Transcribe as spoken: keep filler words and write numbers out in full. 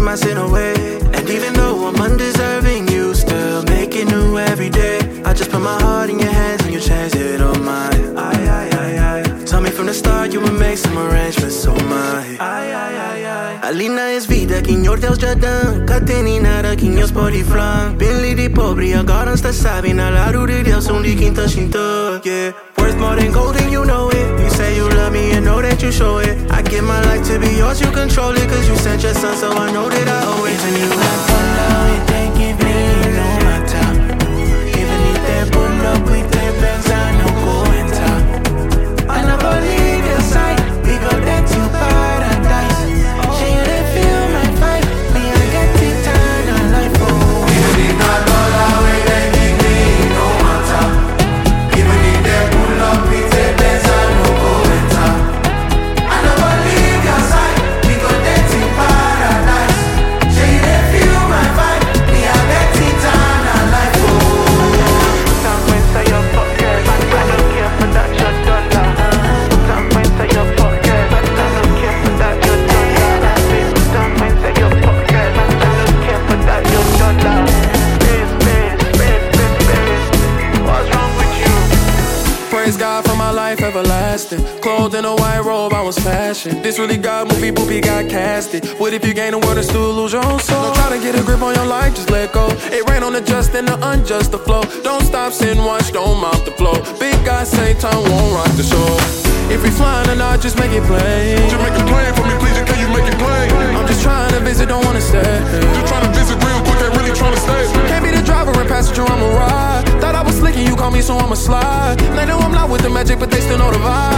my sin away. And even though I'm undeserving, you still make it new every day. I just put my heart in your hands and you changed it all mine. Ay, ay, ay, ay. Told me from the start you would make some arrangements, so my ay, ay, ay, ay. Alina is vida, que njord Deus já dá. Cateninada, que njord spori flan. Binli di pobri, agora sta sabe. Na lado de Deus, um di quinta shinta. Yeah, worth more than gold and you know it. You say you love me and know that you show it. I give my life to be yours, you control it. Cause you sent your son, so I know that I owe it. Even you have fun now, it ain't give me no matter. Even if they pull up with their bands, I no go enter. I never leave your side, we go back to paradise. Shey you dey feel my vibe, me I get eternal life. Oh, even if not dollar, we dey give me no matter. Even if they pull up with their bands, I no go enter. I never leave your side, we go back to paradise. Shey you dey feel my vibe, me I get eternal life. Oh, some men say you're fuckers, I don't care for that your dollar. Some men say you're fuckers, I don't care for that your dollar. Some men say you're fuckers, I don't care for that your dollar. Space, space, space, space, space. What's wrong with you? Praise God for my life everlasting. Clothed in a white robe, I was fashion. This really God movie, poopy got casted. What if you gain the world and still lose your own soul? Don't try to get a grip on your life, just let go. It rain on the just and the unjust, the flow. Don't stop, sit and watch, don't mount the flow. Big God say time won't rock the show. If we flying or not, just make it plain. Just make it plain for me, please, can you make it plain? I'm just trying to visit, don't wanna stay. Just trying to visit real quick, ain't really trying to stay. Can't be the driver and passenger, I'ma ride. Thought I was slick and you call me, so I'ma slide. They know I'm not with the magic, but they still know the vibe.